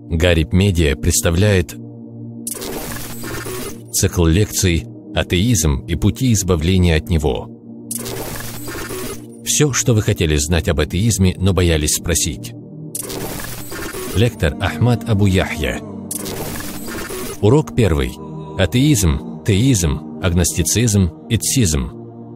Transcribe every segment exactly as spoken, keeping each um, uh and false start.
Гариб Медиа представляет цикл лекций «Атеизм и пути избавления от него». Все, что вы хотели знать об атеизме, но боялись спросить. Лектор Ахмад Абу Яхья. Урок первый. Атеизм, теизм, агностицизм, этсизм.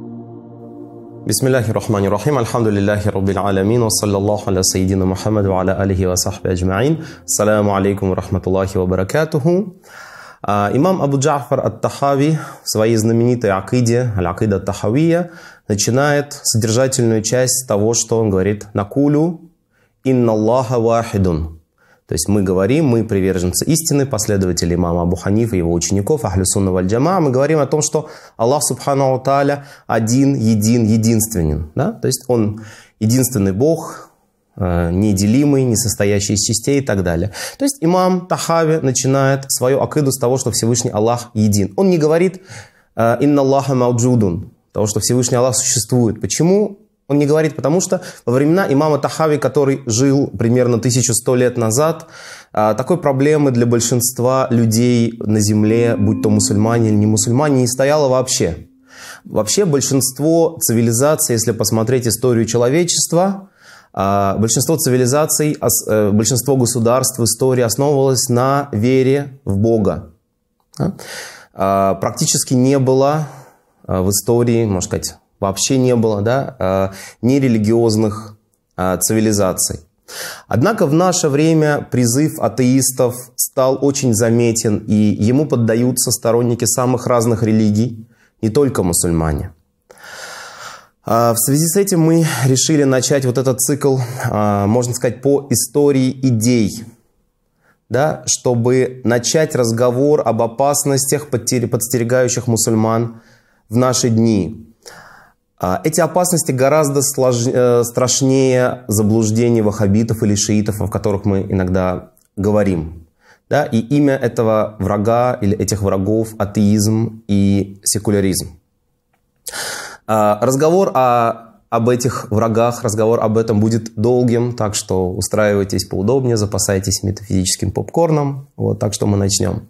Бисмиллахи рахмани рахим, альхамдулиллахи раббил аламин, ва саллаллаху аля сайидина Мухаммад ва аля алихи ва сахби аджмаин. Ассаламу алейкум ва рахматуллахи ва баракатуху. Имам Абу Джа'фар ат-Тахави в своей знаменитой акиде, аль-акида ат-Тахавия, начинает содержательную часть того, что он говорит: «Накулю инна Аллаха вахидун». То есть мы говорим, мы приверженцы истины, последователи имама Абу Ханифа и его учеников, ахлю сунна валь джамаа, мы говорим о том, что Аллах субхану ва тааля один, един, единственен. Да? То есть Он единственный Бог, неделимый, не состоящий из частей и так далее. То есть имам Тахави начинает свою акиду с того, что Всевышний Аллах един. Он не говорит «Инна Аллаха мауджудун», того, что Всевышний Аллах существует. Почему? Он не говорит, потому что во времена имама Тахави, который жил примерно тысячу сто лет назад, такой проблемы для большинства людей на земле, будь то мусульмане или не мусульмане, не стояло вообще. Вообще большинство цивилизаций, если посмотреть историю человечества, большинство цивилизаций, большинство государств в истории основывалось на вере в Бога. Практически не было в истории, можно сказать, вообще не было, да, нерелигиозных цивилизаций. Однако в наше время призыв атеистов стал очень заметен, и ему поддаются сторонники самых разных религий, не только мусульмане. В связи с этим мы решили начать вот этот цикл, можно сказать, по истории идей, да, чтобы начать разговор об опасностях, подстерегающих мусульман в наши дни. Эти опасности гораздо сложнее, страшнее заблуждений ваххабитов или шиитов, о которых мы иногда говорим. Да? И имя этого врага или этих врагов – атеизм и секуляризм. Разговор о, об этих врагах, разговор об этом будет долгим, так что устраивайтесь поудобнее, запасайтесь метафизическим попкорном. Вот, так что мы начнем.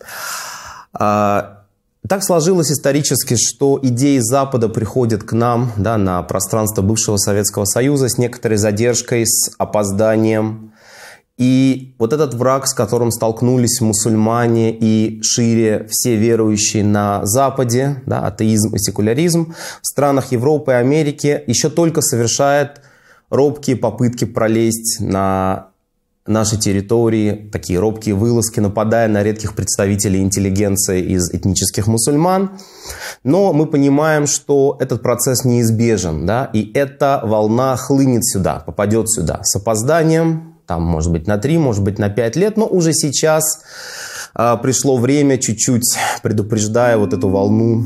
Так сложилось исторически, что идеи Запада приходят к нам, да, на пространство бывшего Советского Союза с некоторой задержкой, с опозданием. И вот этот враг, с которым столкнулись мусульмане и шире все верующие на Западе, да, атеизм и секуляризм, в странах Европы и Америки еще только совершает робкие попытки пролезть на нашей территории, такие робкие вылазки, нападая на редких представителей интеллигенции из этнических мусульман. Но мы понимаем, что этот процесс неизбежен, да, и эта волна хлынет сюда, попадет сюда с опозданием, там, может быть, на три, может быть, на пять лет, но уже сейчас а, пришло время, чуть-чуть предупреждая вот эту волну,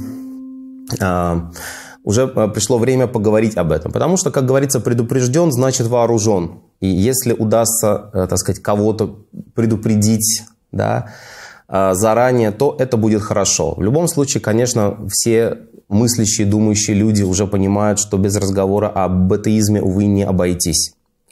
а, уже пришло время поговорить об этом. Потому что, как говорится, предупрежден, значит вооружен. И если удастся, так сказать, кого-то предупредить, да, заранее, то это будет хорошо. В любом случае, конечно, все мыслящие, думающие люди уже понимают, что без разговора об атеизме, увы, не обойтись.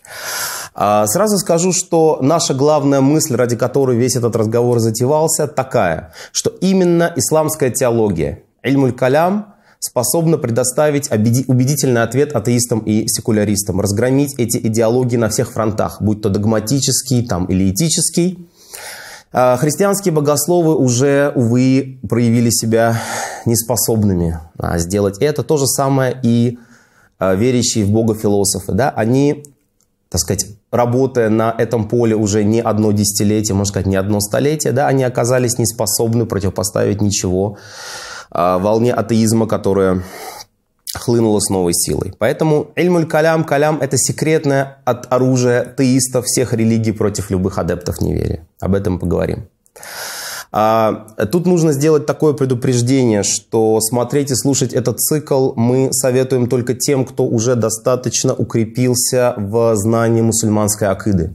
Сразу скажу, что наша главная мысль, ради которой весь этот разговор затевался, такая, что именно исламская теология, иль-муль калям, способна предоставить убедительный ответ атеистам и секуляристам, разгромить эти идеологии на всех фронтах, будь то догматический там, или этический. Христианские богословы уже, увы, проявили себя неспособными сделать это. То же самое и верящие в Бога философы. Да? Они, так сказать, работая на этом поле уже не одно десятилетие, можно сказать, не одно столетие, да, они оказались неспособны противопоставить ничего волне атеизма, которая хлынула с новой силой. Поэтому иль-муль калям, калям – это секретное от оружия теистов всех религий против любых адептов неверия. Об этом поговорим. Тут нужно сделать такое предупреждение, что смотреть и слушать этот цикл мы советуем только тем, кто уже достаточно укрепился в знании мусульманской акиды,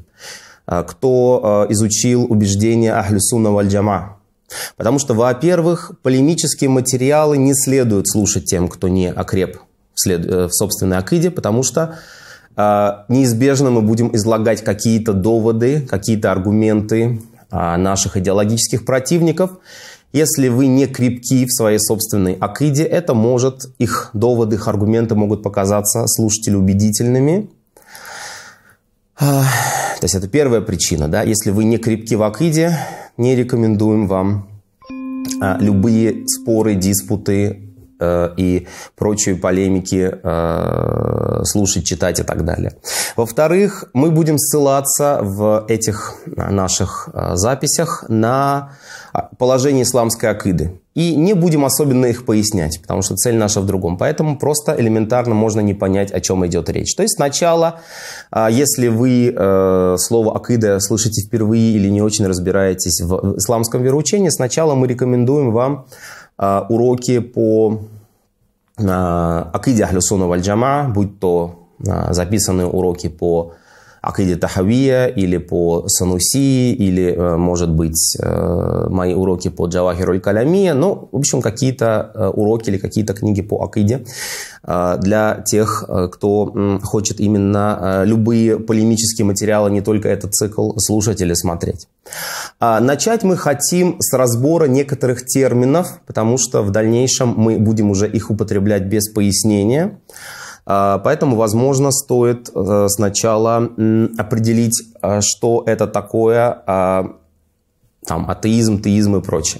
кто изучил убеждения ахлю сунна валь джамаа. Потому что, во-первых, полемические материалы не следует слушать тем, кто не окреп в собственной акиде, потому что неизбежно мы будем излагать какие-то доводы, какие-то аргументы, наших идеологических противников. Если вы не крепки в своей собственной акиде, это может, их доводы, их аргументы могут показаться слушателю убедительными. То есть это первая причина. Да? Если вы не крепки в акиде, не рекомендуем вам любые споры, диспуты и прочие полемики слушать, читать и так далее. Во-вторых, мы будем ссылаться в этих наших записях на положение исламской акиды. И не будем особенно их пояснять, потому что цель наша в другом. Поэтому просто элементарно можно не понять, о чем идет речь. То есть сначала, если вы слово акида слышите впервые или не очень разбираетесь в исламском вероучении, сначала мы рекомендуем вам уроки по акиде Ахлю Сунна валь Джамаа, будь то записанные уроки по акиде Тахавия или по Сануси, или, может быть, мои уроки по Джавахируль Калямия. Ну, в общем, какие-то уроки или какие-то книги по акиде для тех, кто хочет именно любые полемические материалы, не только этот цикл, слушать или смотреть. Начать мы хотим с разбора некоторых терминов, потому что в дальнейшем мы будем уже их употреблять без пояснения. Поэтому, возможно, стоит сначала определить, что это такое там, атеизм, теизм и прочее.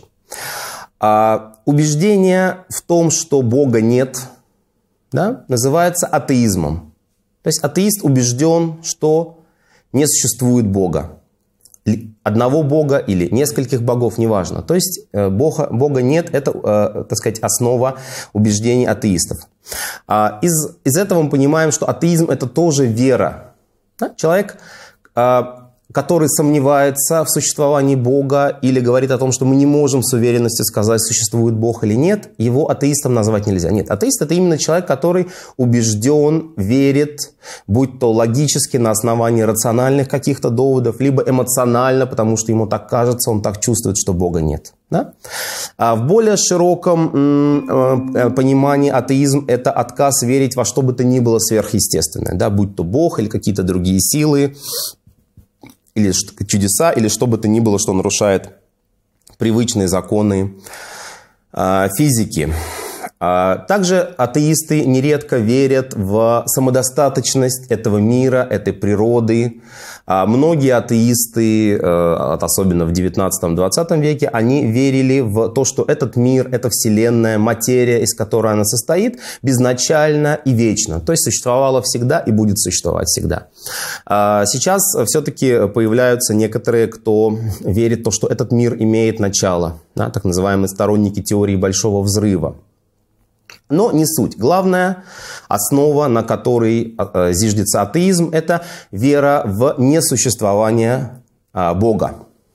Убеждение в том, что Бога нет, да, называется атеизмом. То есть атеист убежден, что не существует Бога. Одного Бога или нескольких богов, неважно. То есть Бога, Бога нет, это, так сказать, основа убеждений атеистов. Из, из этого мы понимаем, что атеизм – это тоже вера. Да? Человек, который сомневается в существовании Бога или говорит о том, что мы не можем с уверенностью сказать, существует Бог или нет, его атеистом назвать нельзя. Нет, атеист – это именно человек, который убежден, верит, будь то логически на основании рациональных каких-то доводов, либо эмоционально, потому что ему так кажется, он так чувствует, что Бога нет. Да? А в более широком м, понимании атеизм – это отказ верить во что бы то ни было сверхъестественное, да? Будь то Бог или какие-то другие силы, или чудеса, или что бы то ни было, что нарушает привычные законы э, физики. А также атеисты нередко верят в самодостаточность этого мира, этой природы. А многие атеисты, особенно в девятнадцатом-двадцатом веке, они верили в то, что этот мир, эта вселенная, материя, из которой она состоит, безначальна и вечна. То есть существовала всегда и будет существовать всегда. Сейчас все-таки появляются некоторые, кто верит в то, что этот мир имеет начало. Да, так называемые сторонники теории Большого Взрыва. Но не суть. Главная основа, на которой э, зиждется атеизм, это вера в несуществование э, Бога.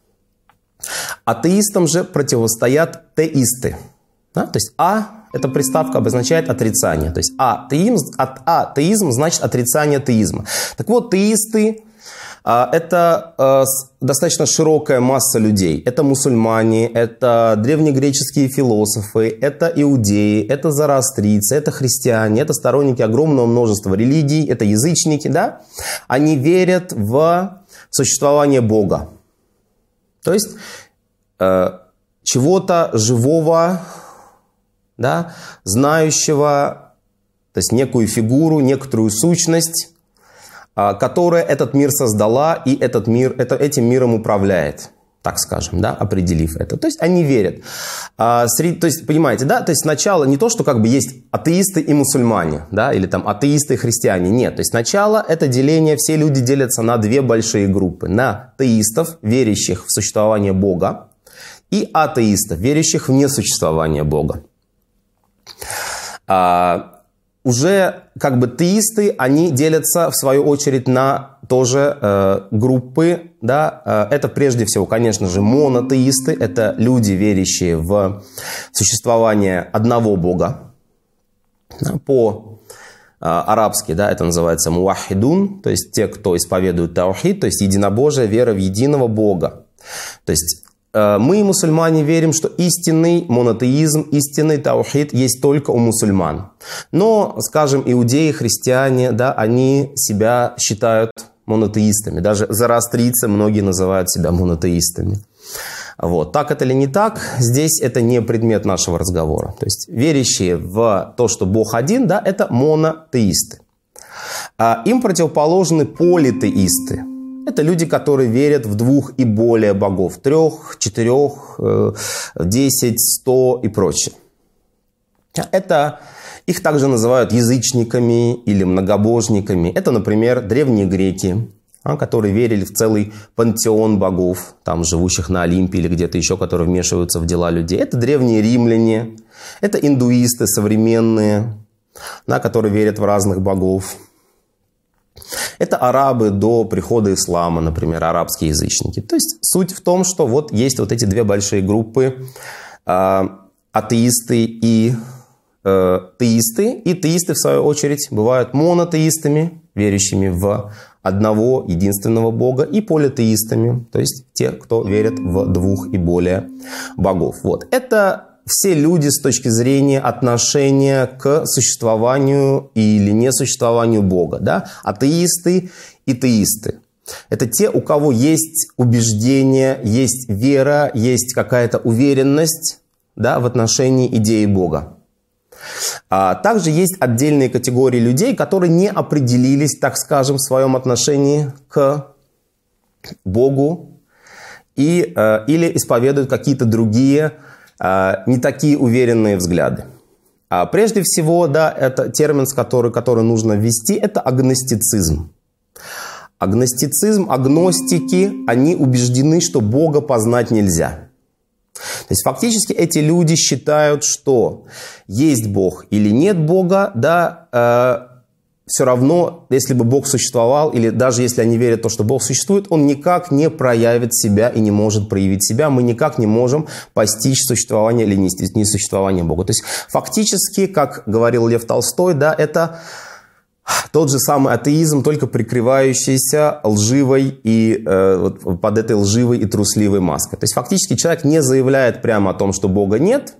Атеистам же противостоят теисты. Да? То есть «а» – эта приставка обозначает отрицание. То есть атеизм, а, атеизм значит отрицание теизма. Так вот, теисты это достаточно широкая масса людей. Это мусульмане, это древнегреческие философы, это иудеи, это зороастрийцы, это христиане, это сторонники огромного множества религий, это язычники. Да? Они верят в существование Бога. То есть чего-то живого, да, знающего, то есть некую фигуру, некоторую сущность, которая этот мир создала, и этот мир, это, этим миром управляет, так скажем, да, определив это. То есть они верят. А, среди, то есть, понимаете, да, то есть сначала не то, что как бы есть атеисты и мусульмане, да, или там атеисты и христиане, нет. То есть сначала это деление, все люди делятся на две большие группы. На теистов, верящих в существование Бога, и атеистов, верящих в несуществование Бога. А, Уже как бы теисты, они делятся в свою очередь на тоже э, группы. Да? Э, это прежде всего, конечно же, монотеисты. Это люди, верящие в существование одного Бога. Да? По-арабски, да, это называется муахидун, то есть те, кто исповедует таухид, то есть единобожие, вера в единого Бога. То есть мы, мусульмане, верим, что истинный монотеизм, истинный таухид есть только у мусульман. Но, скажем, иудеи, христиане, да, они себя считают монотеистами. Даже зороастрийцы многие называют себя монотеистами. Вот. Так это или не так, здесь это не предмет нашего разговора. То есть верящие в то, что Бог один, да, это монотеисты. А им противоположны политеисты. Это люди, которые верят в двух и более богов. Трех, четырех, десять, сто и прочее. Это их также называют язычниками или многобожниками. Это, например, древние греки, которые верили в целый пантеон богов, там, живущих на Олимпе или где-то еще, которые вмешиваются в дела людей. Это древние римляне, это индуисты современные, да, которые верят в разных богов. Это арабы до прихода ислама, например, арабские язычники. То есть суть в том, что вот есть вот эти две большие группы, э, атеисты и э, теисты. И теисты, в свою очередь, бывают монотеистами, верящими в одного единственного бога, и политеистами, то есть те, кто верит в двух и более богов. Вот. Это все люди с точки зрения отношения к существованию или несуществованию Бога. Да? Атеисты и теисты. Это те, у кого есть убеждение, есть вера, есть какая-то уверенность, да, в отношении идеи Бога. А также есть отдельные категории людей, которые не определились, так скажем, в своем отношении к Богу и, э, или исповедуют какие-то другие, э, не такие уверенные взгляды. А прежде всего, да, это термин, который, который нужно ввести, это агностицизм. Агностицизм, агностики, они убеждены, что Бога познать нельзя. То есть фактически эти люди считают, что есть Бог или нет Бога, да, э, все равно, если бы Бог существовал, или даже если они верят в то, что Бог существует, Он никак не проявит себя и не может проявить себя. Мы никак не можем постичь существование или несуществование Бога. То есть фактически, как говорил Лев Толстой, да, это тот же самый атеизм, только прикрывающийся лживой и э, вот под этой лживой и трусливой маской. То есть фактически человек не заявляет прямо о том, что Бога нет,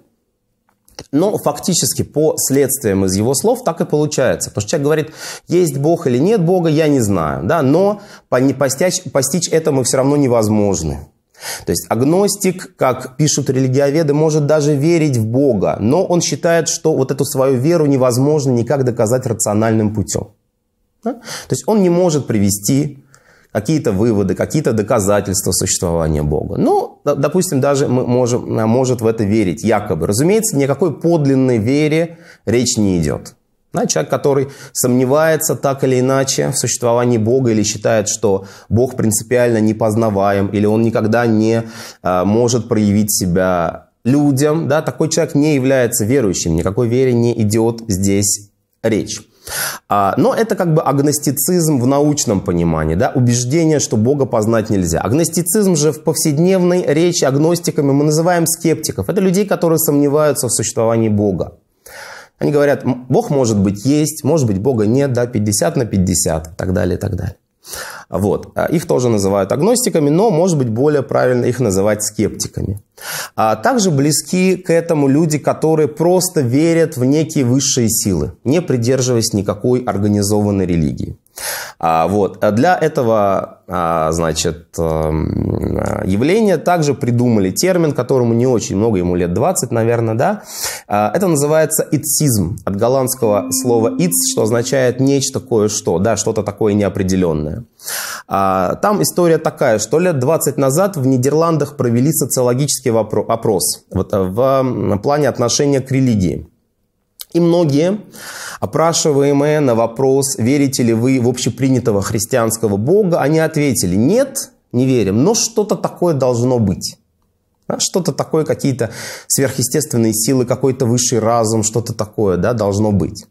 но фактически по следствиям из его слов так и получается. Потому что человек говорит, есть Бог или нет Бога, я не знаю, да, но постичь, постичь это мы все равно невозможны. То есть агностик, как пишут религиоведы, может даже верить в Бога, но он считает, что вот эту свою веру невозможно никак доказать рациональным путем. Да? То есть он не может привести какие-то выводы, какие-то доказательства существования Бога. Ну, допустим, даже мы можем, может в это верить, якобы. Разумеется, ни о какой подлинной вере речь не идет. Да, человек, который сомневается так или иначе в существовании Бога или считает, что Бог принципиально непознаваем, или он никогда не а, может проявить себя людям, да, такой человек не является верующим, никакой вере не идет здесь речь. А, но это как бы агностицизм в научном понимании, да, убеждение, что Бога познать нельзя. Агностицизм же в повседневной речи агностиками мы называем скептиков. Это людей, которые сомневаются в существовании Бога. Они говорят, Бог может быть есть, может быть Бога нет, да, пятьдесят на пятьдесят и так далее, и так далее. Вот. Их тоже называют агностиками, но, может быть, более правильно их называть скептиками. А также близки к этому люди, которые просто верят в некие высшие силы, не придерживаясь никакой организованной религии. А, вот. Для этого, а, значит, явления также придумали термин, которому не очень много, ему лет двадцать, наверное, да. А, это называется ицизм, от голландского слова иц, что означает нечто, кое-что, да, что-то такое неопределенное. А, там история такая, что лет двадцать назад в Нидерландах провели социологический опрос вот, в плане отношения к религии. И многие опрашиваемые на вопрос, верите ли вы в общепринятого христианского Бога, они ответили, нет, не верим, но что-то такое должно быть. Что-то такое, какие-то сверхъестественные силы, какой-то высший разум, что-то такое, да, должно быть.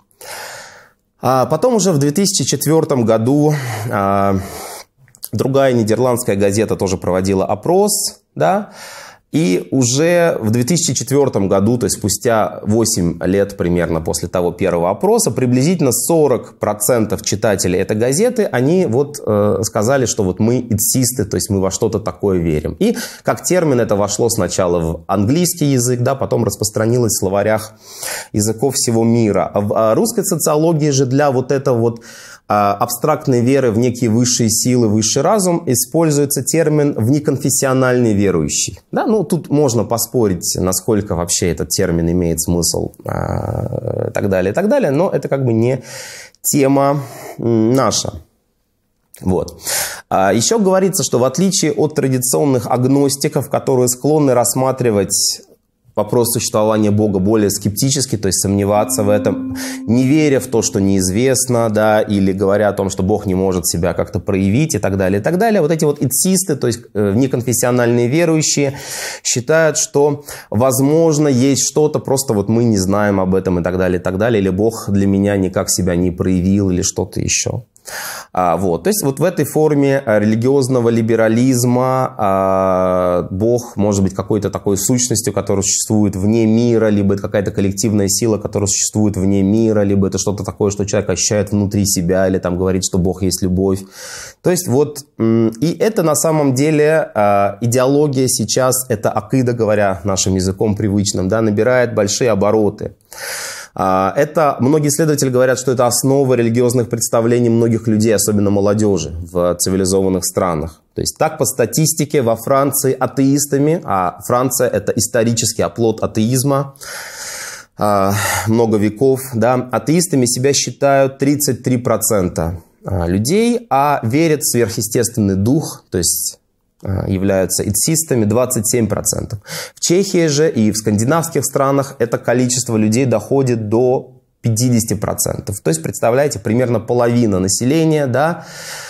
А потом уже в две тысячи четвёртом году а, другая нидерландская газета тоже проводила опрос, да, и уже в две тысячи четвёртом году, то есть спустя восемь лет примерно после того первого опроса, приблизительно сорок процентов читателей этой газеты, они вот э, сказали, что вот мы ицисты, то есть мы во что-то такое верим. И как термин это вошло сначала в английский язык, да, потом распространилось в словарях языков всего мира. В русской социологии же для вот этого вот абстрактной веры в некие высшие силы, высший разум, используется термин «внеконфессиональный верующий». Да, ну, тут можно поспорить, насколько вообще этот термин имеет смысл, и так далее, и так далее, но это как бы не тема наша. Вот. Еще говорится, что в отличие от традиционных агностиков, которые склонны рассматривать вопрос существования Бога более скептически, то есть сомневаться в этом, не веря в то, что неизвестно, да, или говоря о том, что Бог не может себя как-то проявить и так далее, и так далее. Вот эти вот ицисты, то есть неконфессиональные верующие, считают, что, возможно, есть что-то, просто вот мы не знаем об этом и так далее, и так далее, или Бог для меня никак себя не проявил, или что-то еще. А, вот. То есть вот в этой форме религиозного либерализма а, Бог может быть какой-то такой сущностью, которая существует вне мира, либо это какая-то коллективная сила, которая существует вне мира, либо это что-то такое, что человек ощущает внутри себя, или там говорит, что Бог есть любовь. То есть вот, и это на самом деле а, идеология сейчас, это акида, говоря нашим языком привычным, да, набирает большие обороты. Это, многие исследователи говорят, что это основа религиозных представлений многих людей, особенно молодежи в цивилизованных странах. То есть так по статистике во Франции атеистами, а Франция это исторический оплот атеизма, много веков, да, атеистами себя считают тридцать три процента людей, а верят в сверхъестественный дух, то есть являются ицистами двадцать семь процентов. В Чехии же и в скандинавских странах это количество людей доходит до пятьдесят процентов. То есть, представляете, примерно половина населения, да,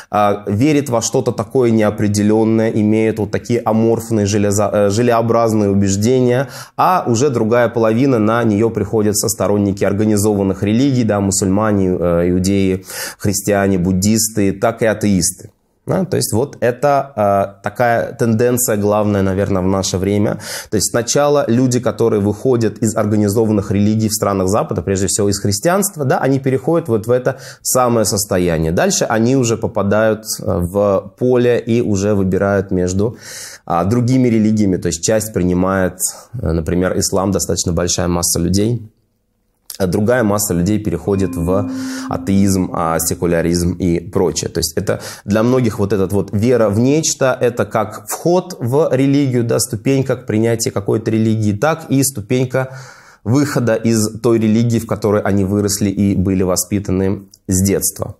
верит во что-то такое неопределенное, имеет вот такие аморфные железо, желеобразные убеждения, а уже другая половина, на нее приходят сторонники организованных религий, да, мусульмане, иудеи, христиане, буддисты, так и атеисты. Да, то есть вот это э, такая тенденция главная, наверное, в наше время. То есть сначала люди, которые выходят из организованных религий в странах Запада, прежде всего из христианства, да, они переходят вот в это самое состояние. Дальше они уже попадают в поле и уже выбирают между э, другими религиями. То есть часть принимает, э, например, ислам, достаточно большая масса людей. Другая масса людей переходит в атеизм, секуляризм и прочее. То есть это для многих вот этот вот вера в нечто, это как вход в религию, да, ступенька к принятию какой-то религии, так и ступенька выхода из той религии, в которой они выросли и были воспитаны с детства.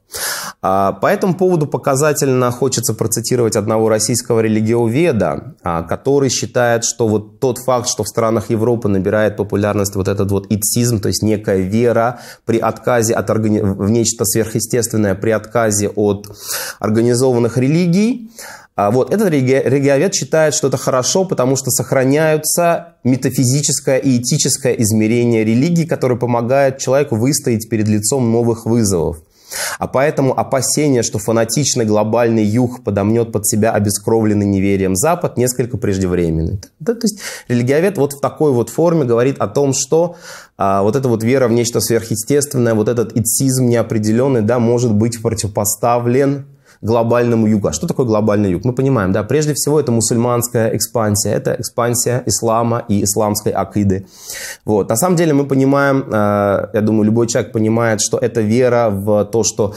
По этому поводу показательно хочется процитировать одного российского религиоведа, который считает, что вот тот факт, что в странах Европы набирает популярность вот этот вот ицизм, то есть некая вера при отказе от органи... в нечто сверхъестественное, при отказе от организованных религий, вот этот религиовед считает, что это хорошо, потому что сохраняются метафизическое и этическое измерение религии, которое помогает человеку выстоять перед лицом новых вызовов. А поэтому опасение, что фанатичный глобальный юг подомнет под себя обескровленный неверием Запад, несколько преждевременный. Да, то есть религиовед вот в такой вот форме говорит о том, что а, вот эта вот вера в нечто сверхъестественное, вот этот ицизм неопределенный, да, может быть противопоставлен глобальному югу. А что такое глобальный юг? Мы понимаем, да, прежде всего это мусульманская экспансия, это экспансия ислама и исламской акиды. Вот. На самом деле мы понимаем, я думаю, любой человек понимает, что это вера в то, что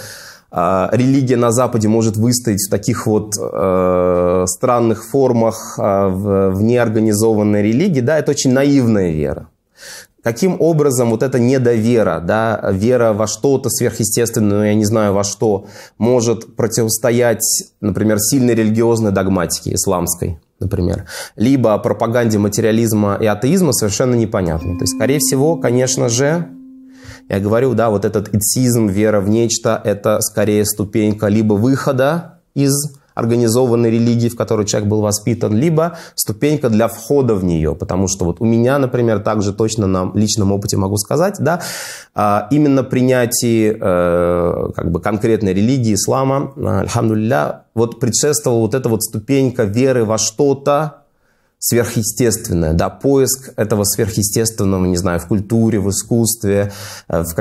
религия на Западе может выстоять в таких вот э, странных формах, э, в, в неорганизованной религии, да, это очень наивная вера. Каким образом вот эта недовера, да, вера во что-то сверхъестественное, но я не знаю во что, может противостоять, например, сильной религиозной догматике исламской, например, либо пропаганде материализма и атеизма, совершенно непонятно. То есть, скорее всего, конечно же, я говорю, да, вот этот ицизм, вера в нечто, это скорее ступенька либо выхода из организованной религии, в которой человек был воспитан, либо ступенька для входа в нее. Потому что вот у меня, например, также точно на личном опыте могу сказать, да, именно принятие как бы конкретной религии, ислама, альхамдулилля, вот предшествовала вот эта вот ступенька веры во что-то сверхъестественное, да, поиск этого сверхъестественного, не знаю, в культуре, в искусстве, в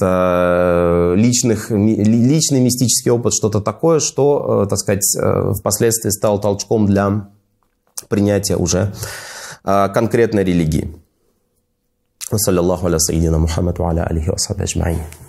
каких-то личных, личный мистический опыт, что-то такое, что, так сказать, впоследствии стало толчком для принятия уже конкретной религии. Саллаллаху аля сайидина Мухаммад ва аля алихи ва сахбихи аджмаин.